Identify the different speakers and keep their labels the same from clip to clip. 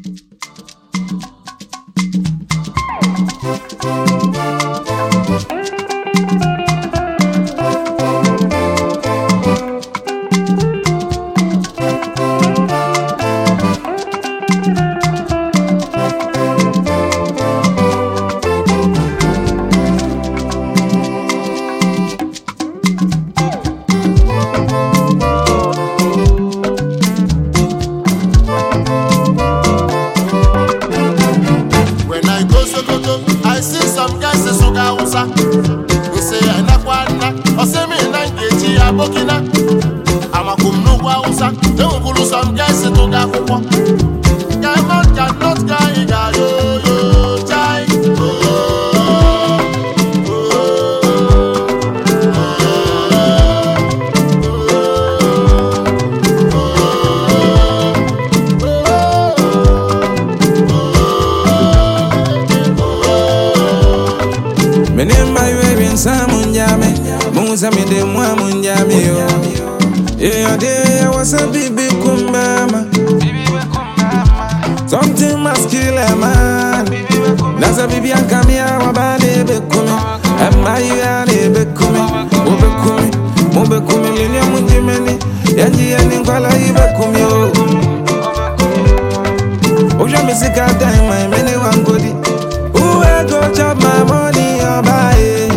Speaker 1: I see some guys in Sogausa. They say I na kwana, or say me na ngeji abokina. I'ma come no Guausa. They will pull some guys in Togakupo. Diamond cannot carry yo chai.
Speaker 2: Samunjame, Musami de Mwamunjame, yeah, there was a baby kumbama. Something must kill a man. That's a baby and come here, Wabane Bekumi, and Maya Bekumi, Mubekumi, Linia Munjimeni, Yanji and Nicola Ibekumi. Oja Missika time, my many one goodie. Who will go chop my money or buy it?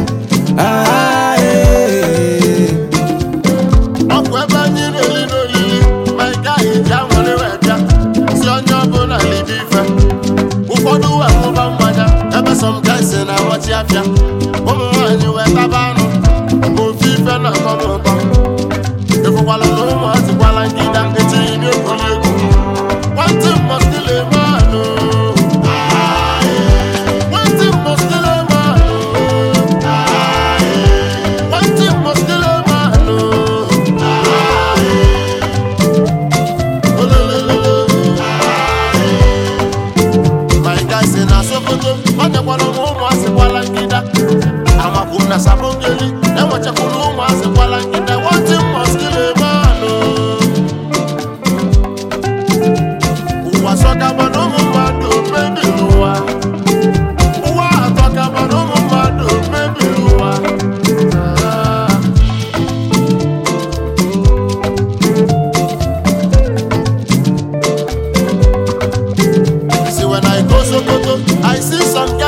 Speaker 1: Some guys in our watch after. Woman, you were Tabano. Go FIFA, not come up. If you want to know what you want to get and get in your colleague. One thing must kill a man. One thing must kill a man. One thing must kill a man. My guys in our Sokoto. I'm a na sabongeli, na wacha kuluma se kwala ngida wanti maskile mano. Uwasoka bano mumado baby luwa. Uwa atoka bano mumado baby luwa. See when I go Sokoto, I see some